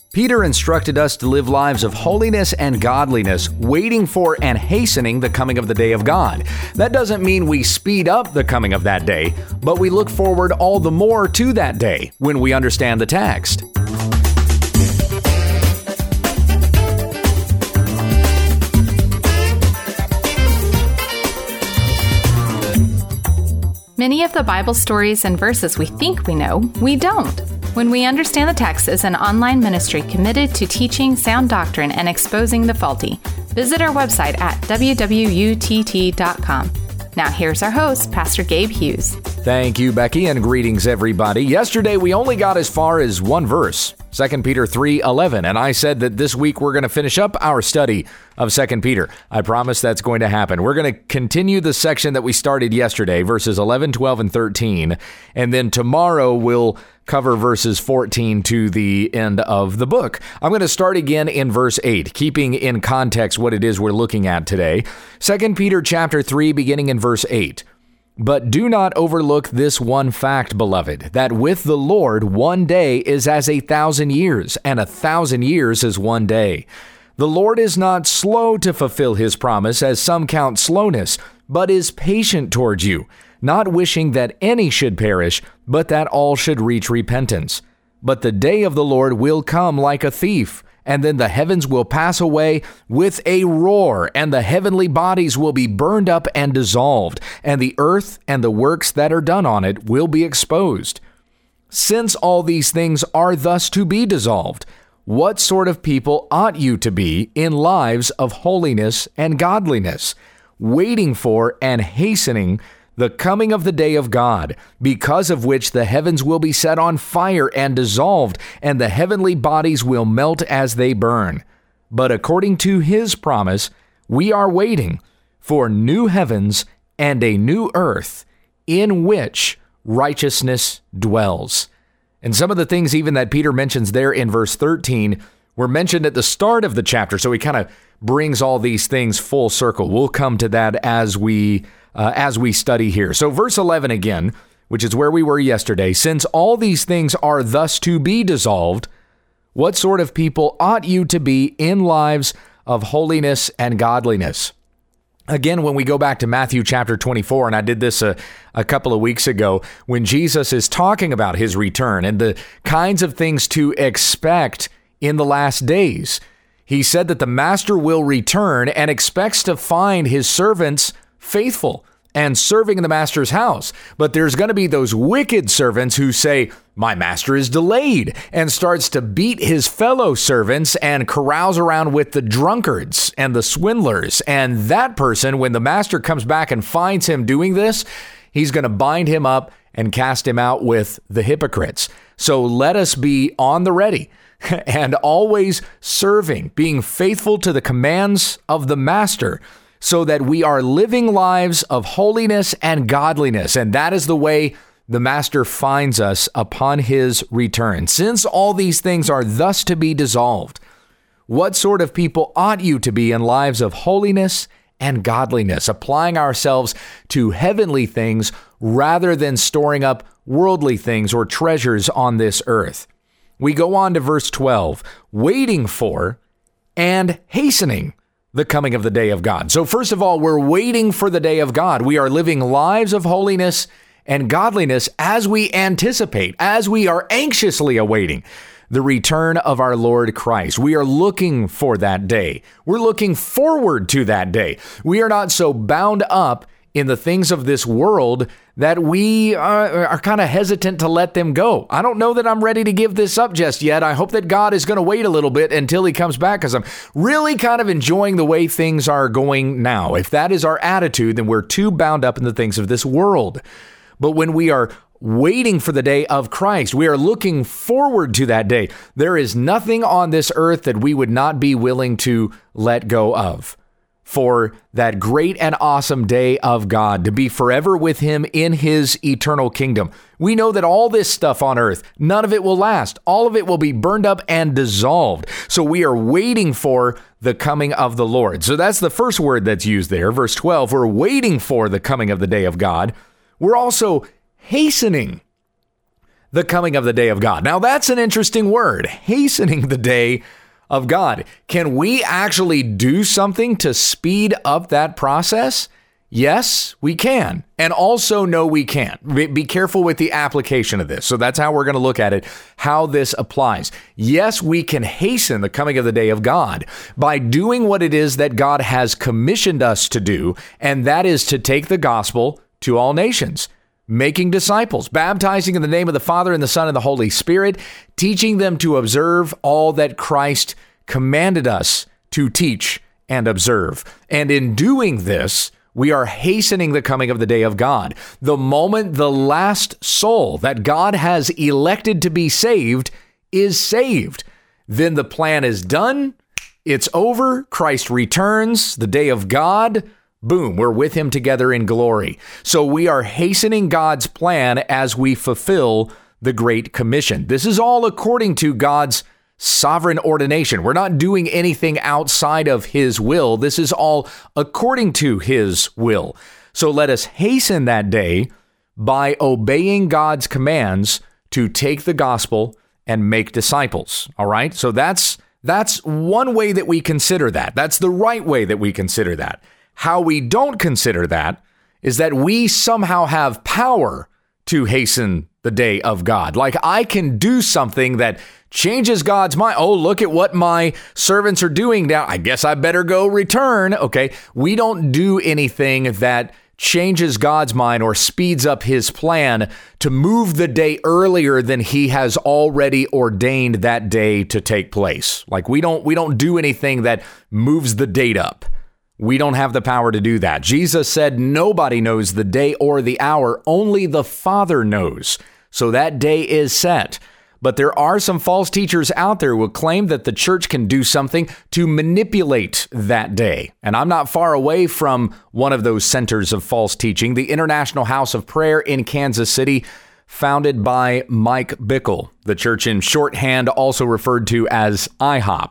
Peter instructed us to live lives of holiness and godliness, waiting for and hastening the coming of the day of God. That doesn't mean we speed up the coming of that day, but we look forward all the more to that day when we understand the text. Many of the Bible stories and verses we think we know, we don't. When We Understand the Text is an online ministry committed to teaching sound doctrine and exposing the faulty. Visit our website at www.utt.com. Now here's our host, Pastor Gabe Hughes. Thank you, Becky, and greetings, everybody. Yesterday, we only got as far as one verse, 2 Peter 3:11, and I said that this week we're going to finish up our study of 2 Peter. I promise that's going to happen. We're going to continue the section that we started yesterday, verses 11, 12, and 13, and then tomorrow we'll cover verses 14 to the end of the book. I'm going to start again in verse 8, keeping in context what it is we're looking at today. 2 Peter chapter 3, beginning in verse 8. But do not overlook this one fact, beloved, that with the Lord 1 day is as 1,000 years, and 1,000 years is 1 day. The Lord is not slow to fulfill his promise, as some count slowness, but is patient towards you, not wishing that any should perish, but that all should reach repentance. But the day of the Lord will come like a thief, and then the heavens will pass away with a roar, and the heavenly bodies will be burned up and dissolved, and the earth and the works that are done on it will be exposed. Since all these things are thus to be dissolved, what sort of people ought you to be in lives of holiness and godliness, waiting for and hastening the coming of the day of God, because of which the heavens will be set on fire and dissolved, and the heavenly bodies will melt as they burn. But according to his promise, we are waiting for new heavens and a new earth in which righteousness dwells. And some of the things even that Peter mentions there in verse 13 were mentioned at the start of the chapter, so he kind of brings all these things full circle. We'll come to that as we study here. So verse 11 again, which is where we were yesterday. Since all these things are thus to be dissolved, what sort of people ought you to be in lives of holiness and godliness? Again, when we go back to Matthew chapter 24, and I did this a couple of weeks ago, when Jesus is talking about his return and the kinds of things to expect in the last days, he said that the master will return and expects to find his servants faithful and serving in the master's house. But there's going to be those wicked servants who say, my master is delayed, and starts to beat his fellow servants and carouse around with the drunkards and the swindlers. And that person, when the master comes back and finds him doing this, he's going to bind him up and cast him out with the hypocrites. So let us be on the ready and always serving, being faithful to the commands of the master, so that we are living lives of holiness and godliness. And that is the way the master finds us upon his return. Since all these things are thus to be dissolved, what sort of people ought you to be in lives of holiness and godliness, applying ourselves to heavenly things rather than storing up worldly things or treasures on this earth? We go on to verse 12, waiting for and hastening the coming of the day of God. So first of all, we're waiting for the day of God. We are living lives of holiness and godliness as we anticipate, as we are anxiously awaiting the return of our Lord Christ. We are looking for that day. We're looking forward to that day. We are not so bound up in the things of this world that we are kind of hesitant to let them go. I don't know that I'm ready to give this up just yet. I hope that God is going to wait a little bit until he comes back, because I'm really kind of enjoying the way things are going now. If that is our attitude, then we're too bound up in the things of this world. But when we are waiting for the day of Christ, we are looking forward to that day. There is nothing on this earth that we would not be willing to let go of for that great and awesome day of God, to be forever with him in his eternal kingdom. We know that all this stuff on earth, none of it will last. All of it will be burned up and dissolved. So we are waiting for the coming of the Lord. So that's the first word that's used there. Verse 12, we're waiting for the coming of the day of God. We're also hastening the coming of the day of God. Now, that's an interesting word, hastening the day of God. Can we actually do something to speed up that process? Yes, we can. And also, no, we can't. Be careful with the application of this. So that's how we're going to look at it, how this applies. Yes, we can hasten the coming of the day of God by doing what it is that God has commissioned us to do, and that is to take the gospel to all nations, making disciples, baptizing in the name of the Father and the Son and the Holy Spirit, teaching them to observe all that Christ commanded us to teach and observe. And in doing this, we are hastening the coming of the day of God. The moment the last soul that God has elected to be saved is saved, then the plan is done. It's over. Christ returns, the day of God. Boom, we're with him together in glory. So we are hastening God's plan as we fulfill the Great Commission. This is all according to God's sovereign ordination. We're not doing anything outside of his will. This is all according to his will. So let us hasten that day by obeying God's commands to take the gospel and make disciples. All right. So that's one way that we consider that. That's the right way that we consider that. How we don't consider that is that we somehow have power to hasten the day of God. Like I can do something that changes God's mind. Oh, look at what my servants are doing now. I guess I better go return. Okay. We don't do anything that changes God's mind or speeds up his plan to move the day earlier than he has already ordained that day to take place. Like we don't do anything that moves the date up. We don't have the power to do that. Jesus said nobody knows the day or the hour, only the Father knows. So that day is set. But there are some false teachers out there who will claim that the church can do something to manipulate that day. And I'm not far away from one of those centers of false teaching, the International House of Prayer in Kansas City, founded by Mike Bickle, the church in shorthand also referred to as IHOP.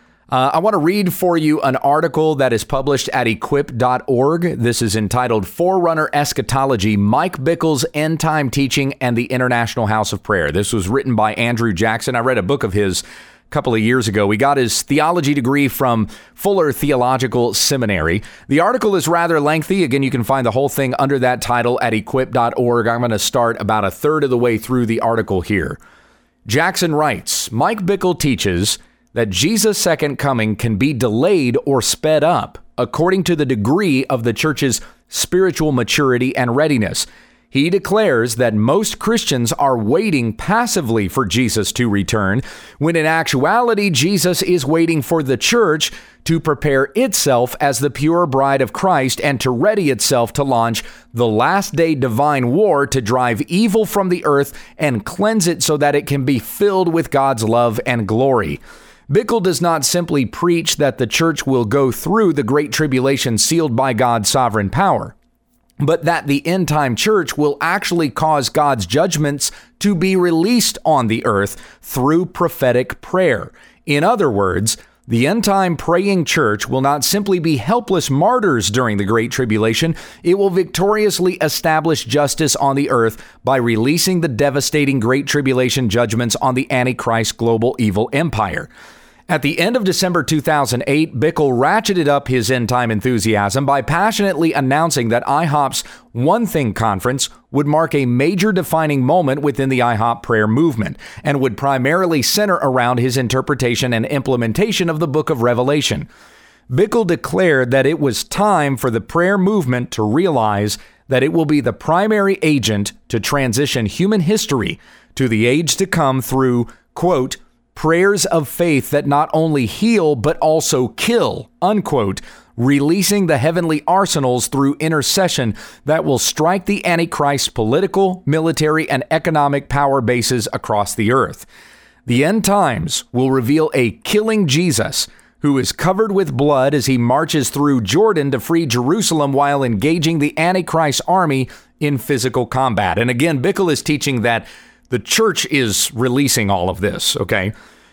I want to read for you an article that is published at equip.org. This is entitled Forerunner Eschatology, Mike Bickle's End Time Teaching and the International House of Prayer. This was written by Andrew Jackson. I read a book of his a couple of years ago. He got his theology degree from Fuller Theological Seminary. The article is rather lengthy. Again, you can find the whole thing under that title at equip.org. I'm going to start about a third of the way through the article here. Jackson writes, Mike Bickle teaches that Jesus' second coming can be delayed or sped up according to the degree of the church's spiritual maturity and readiness. He declares that most Christians are waiting passively for Jesus to return, when in actuality, Jesus is waiting for the church to prepare itself as the pure bride of Christ and to ready itself to launch the last day divine war to drive evil from the earth and cleanse it so that it can be filled with God's love and glory. Bickle does not simply preach that the church will go through the great tribulation sealed by God's sovereign power, but that the end-time church will actually cause God's judgments to be released on the earth through prophetic prayer. In other words, the end-time praying church will not simply be helpless martyrs during the Great Tribulation. It will victoriously establish justice on the earth by releasing the devastating Great Tribulation judgments on the Antichrist global evil empire. At the end of December 2008, Bickle ratcheted up his end-time enthusiasm by passionately announcing that IHOP's One Thing Conference would mark a major defining moment within the IHOP prayer movement and would primarily center around his interpretation and implementation of the book of Revelation. Bickle declared that it was time for the prayer movement to realize that it will be the primary agent to transition human history to the age to come through, quote, prayers of faith that not only heal but also kill, unquote, releasing the heavenly arsenals through intercession that will strike the Antichrist's political, military, and economic power bases across the earth. The end times will reveal a killing Jesus who is covered with blood as he marches through Jordan to free Jerusalem while engaging the Antichrist army in physical combat. And again, Bickle is teaching that the church is releasing all of this, okay?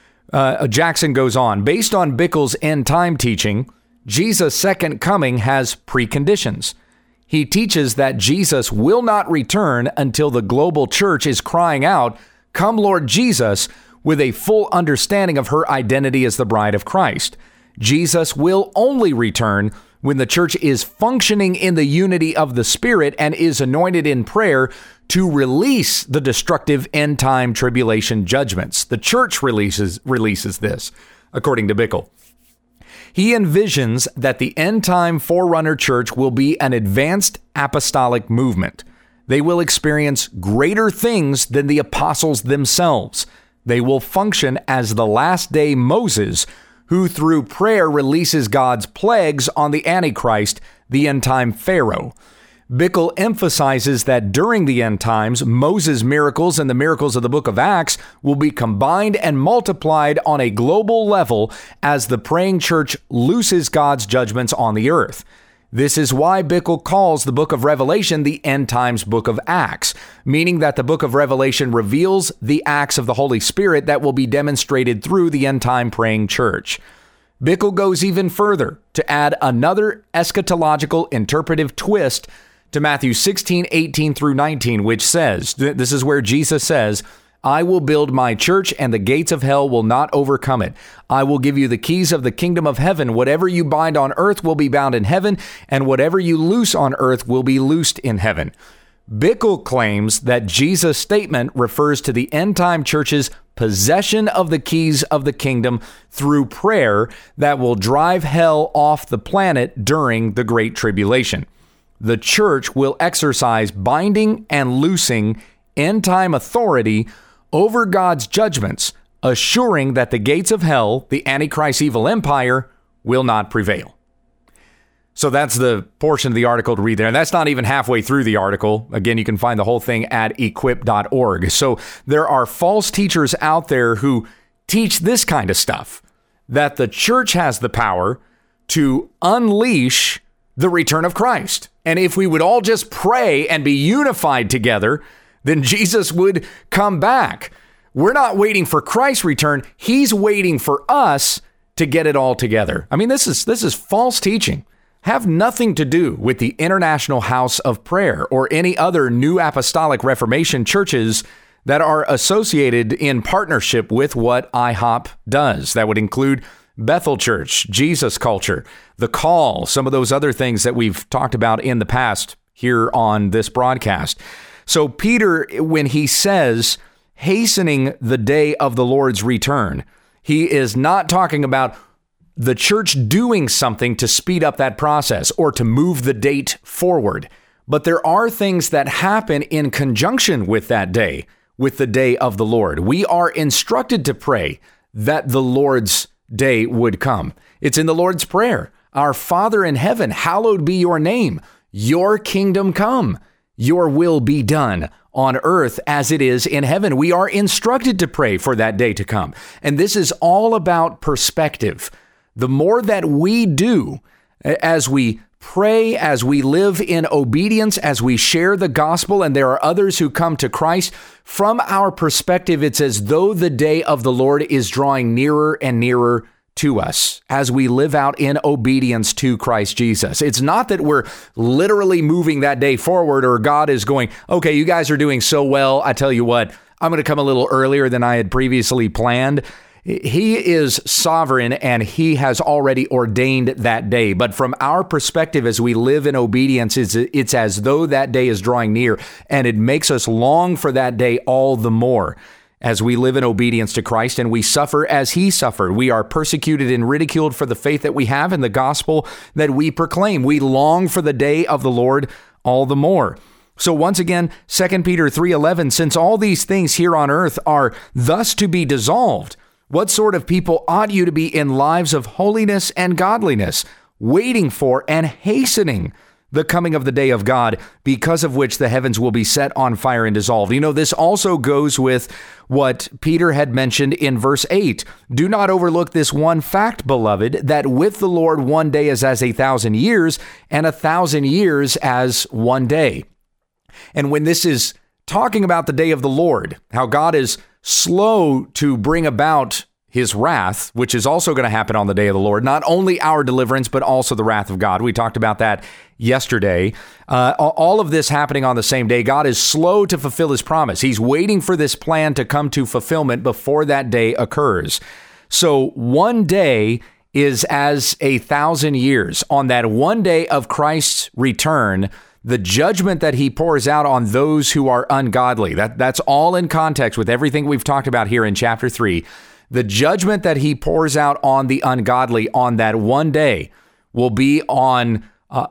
Jackson goes on, based on Bickle's end-time teaching, Jesus' second coming has preconditions. He teaches that Jesus will not return until the global church is crying out, "Come, Lord Jesus," with a full understanding of her identity as the bride of Christ. Jesus will only return when the church is functioning in the unity of the Spirit and is anointed in prayer to release the destructive end-time tribulation judgments. The church releases this, according to Bickle. He envisions that the end-time forerunner church will be an advanced apostolic movement. They will experience greater things than the apostles themselves. They will function as the last day Moses, who through prayer releases God's plagues on the Antichrist, the end-time Pharaoh. Bickle emphasizes that during the end times, Moses' miracles and the miracles of the book of Acts will be combined and multiplied on a global level as the praying church looses God's judgments on the earth. This is why Bickle calls the book of Revelation the end times book of Acts, meaning that the book of Revelation reveals the acts of the Holy Spirit that will be demonstrated through the end time praying church. Bickle goes even further to add another eschatological interpretive twist to Matthew 16:18 through 19, which says, this is where Jesus says, "I will build my church, and the gates of hell will not overcome it. I will give you the keys of the kingdom of heaven. Whatever you bind on earth will be bound in heaven, and whatever you loose on earth will be loosed in heaven." Bickle claims that Jesus' statement refers to the end-time church's possession of the keys of the kingdom through prayer that will drive hell off the planet during the Great Tribulation. The church will exercise binding and loosing end-time authority over God's judgments, assuring that the gates of hell, the Antichrist evil empire, will not prevail. So that's the portion of the article to read there. And that's not even halfway through the article. Again, you can find the whole thing at equip.org. So there are false teachers out there who teach this kind of stuff, that the church has the power to unleash the return of Christ. And if we would all just pray and be unified together, then Jesus would come back. We're not waiting for Christ's return. He's waiting for us to get it all together. I mean, this is false teaching. Have nothing to do with the International House of Prayer or any other New Apostolic Reformation churches that are associated in partnership with what IHOP does. That would include Bethel Church, Jesus Culture, The Call, some of those other things that we've talked about in the past here on this broadcast. So Peter, when he says hastening the day of the Lord's return, he is not talking about the church doing something to speed up that process or to move the date forward. But there are things that happen in conjunction with that day, with the day of the Lord. We are instructed to pray that the Lord's day would come. It's in the Lord's Prayer. Our Father in heaven, hallowed be your name. Your kingdom come. Your will be done on earth as it is in heaven. We are instructed to pray for that day to come. And this is all about perspective. The more that we do as we pray, as we live in obedience, as we share the gospel, and there are others who come to Christ, from our perspective, it's as though the day of the Lord is drawing nearer and nearer to us as we live out in obedience to Christ Jesus. It's not that we're literally moving that day forward or God is going, okay, you guys are doing so well. I tell you what, I'm going to come a little earlier than I had previously planned. He is sovereign and he has already ordained that day. But from our perspective, as we live in obedience, it's as though that day is drawing near, and it makes us long for that day all the more as we live in obedience to Christ and we suffer as he suffered. We are persecuted and ridiculed for the faith that we have in the gospel that we proclaim. We long for the day of the Lord all the more. So once again, 2 Peter 3:11, since all these things here on earth are thus to be dissolved, what sort of people ought you to be in lives of holiness and godliness, waiting for and hastening the coming of the day of God, because of which the heavens will be set on fire and dissolved. You know, this also goes with what Peter had mentioned in verse 8. Do not overlook this one fact, beloved, that with the Lord 1 day is as 1,000 years, and 1,000 years as 1 day. And when this is talking about the day of the Lord, how God is slow to bring about his wrath, which is also going to happen on the day of the Lord. Not only our deliverance, but also the wrath of God. We talked about that yesterday. All of this happening on the same day. God is slow to fulfill his promise. He's waiting for this plan to come to fulfillment before that day occurs. So one day is as 1,000 years. On that one day of Christ's return, the judgment that he pours out on those who are ungodly, that's all in context with everything we've talked about here in chapter 3. The judgment that he pours out on the ungodly on that one day will be on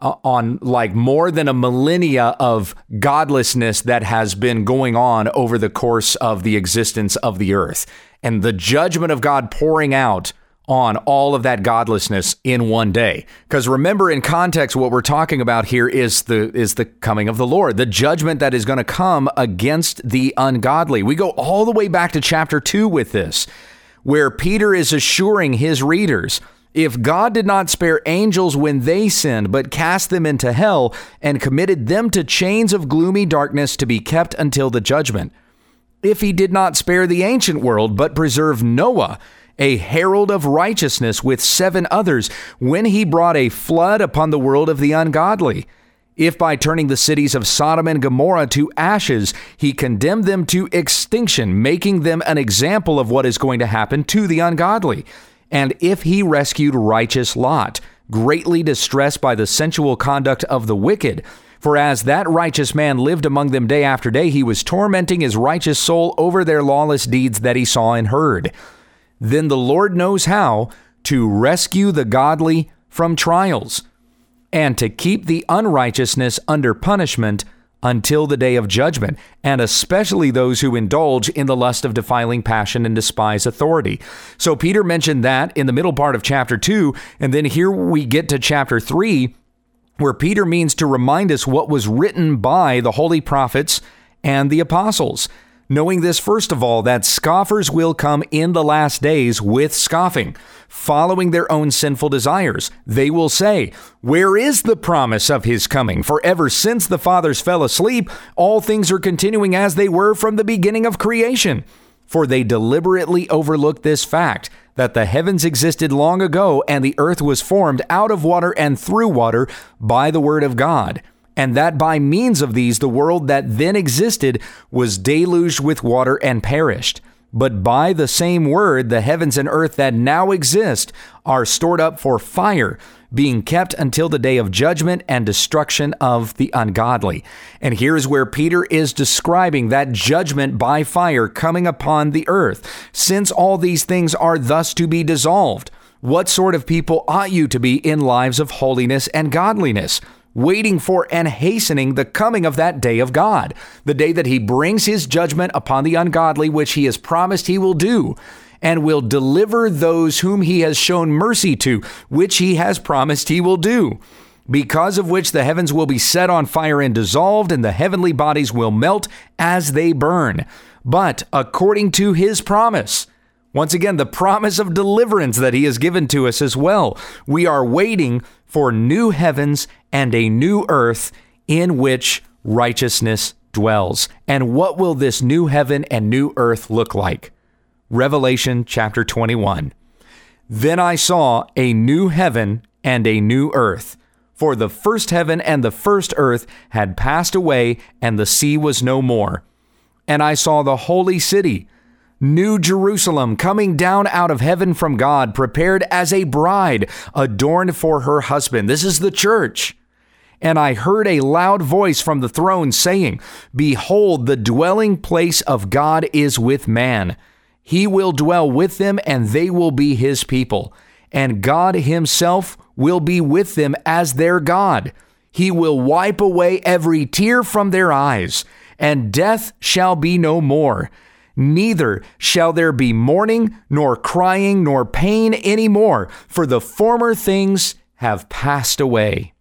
like more than a millennia of godlessness that has been going on over the course of the existence of the earth. And the judgment of God pouring out on all of that godlessness in one day. Because remember, in context, what we're talking about here is the coming of the Lord, the judgment that is going to come against the ungodly. We go all the way back to chapter 2 with this, where Peter is assuring his readers, if God did not spare angels when they sinned, but cast them into hell and committed them to chains of gloomy darkness to be kept until the judgment, if he did not spare the ancient world, but preserved Noah, a herald of righteousness with 7 others, when he brought a flood upon the world of the ungodly, if by turning the cities of Sodom and Gomorrah to ashes, he condemned them to extinction, making them an example of what is going to happen to the ungodly. And if he rescued righteous Lot, greatly distressed by the sensual conduct of the wicked, for as that righteous man lived among them day after day, he was tormenting his righteous soul over their lawless deeds that he saw and heard. Then the Lord knows how to rescue the godly from trials, and to keep the unrighteousness under punishment until the day of judgment, and especially those who indulge in the lust of defiling passion and despise authority. So Peter mentioned that in the middle part of chapter 2, and then here we get to chapter 3, where Peter means to remind us what was written by the holy prophets and the apostles. Knowing this, first of all, that scoffers will come in the last days with scoffing, following their own sinful desires. They will say, where is the promise of his coming? For ever since the fathers fell asleep, all things are continuing as they were from the beginning of creation. For they deliberately overlooked this fact, that the heavens existed long ago, and the earth was formed out of water and through water by the word of God. And that by means of these, the world that then existed was deluged with water and perished. But by the same word, the heavens and earth that now exist are stored up for fire, being kept until the day of judgment and destruction of the ungodly. And here's where Peter is describing that judgment by fire coming upon the earth. Since all these things are thus to be dissolved, what sort of people ought you to be in lives of holiness and godliness, waiting for and hastening the coming of that day of God, the day that he brings his judgment upon the ungodly, which he has promised he will do, and will deliver those whom he has shown mercy to, which he has promised he will do, because of which the heavens will be set on fire and dissolved, and the heavenly bodies will melt as they burn. But according to his promise, once again, the promise of deliverance that he has given to us as well, we are waiting for new heavens and a new earth in which righteousness dwells. And what will this new heaven and new earth look like? Revelation chapter 21. Then I saw a new heaven and a new earth, for the first heaven and the first earth had passed away, and the sea was no more. And I saw the holy city, New Jerusalem, coming down out of heaven from God, prepared as a bride, adorned for her husband. This is the church. And I heard a loud voice from the throne saying, behold, the dwelling place of God is with man. He will dwell with them, and they will be his people. And God himself will be with them as their God. He will wipe away every tear from their eyes, and death shall be no more. Neither shall there be mourning, nor crying, nor pain any more, for the former things have passed away.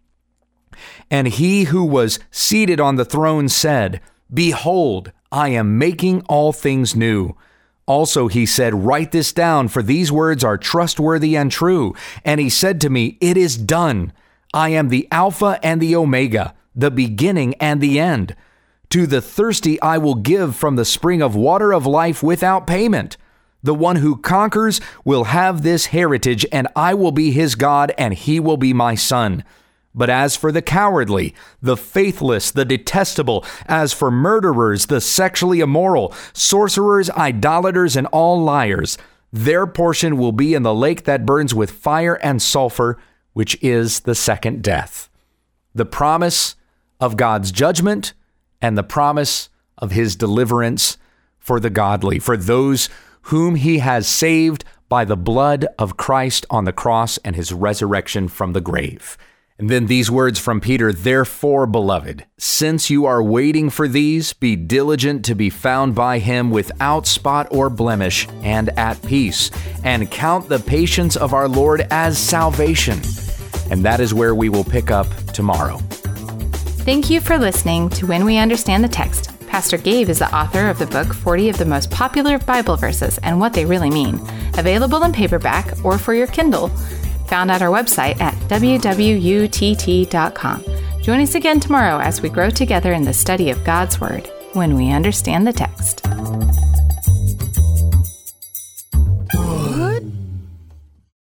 And he who was seated on the throne said, behold, I am making all things new. Also he said, write this down, for these words are trustworthy and true. And he said to me, it is done. I am the Alpha and the Omega, the beginning and the end. To the thirsty I will give from the spring of water of life without payment. The one who conquers will have this heritage, and I will be his God, and he will be my son. But as for the cowardly, the faithless, the detestable, as for murderers, the sexually immoral, sorcerers, idolaters, and all liars, their portion will be in the lake that burns with fire and sulfur, which is the second death." The promise of God's judgment and the promise of his deliverance for the godly, for those whom he has saved by the blood of Christ on the cross and his resurrection from the grave. And then these words from Peter, "Therefore, beloved, since you are waiting for these, be diligent to be found by him without spot or blemish and at peace, and count the patience of our Lord as salvation." And that is where we will pick up tomorrow. Thank you for listening to When We Understand the Text. Pastor Gabe is the author of the book 40 of the Most Popular Bible Verses and What They Really Mean, available in paperback or for your Kindle, found at our website at www.utt.com. Join us again tomorrow as we grow together in the study of God's Word, When We Understand the Text.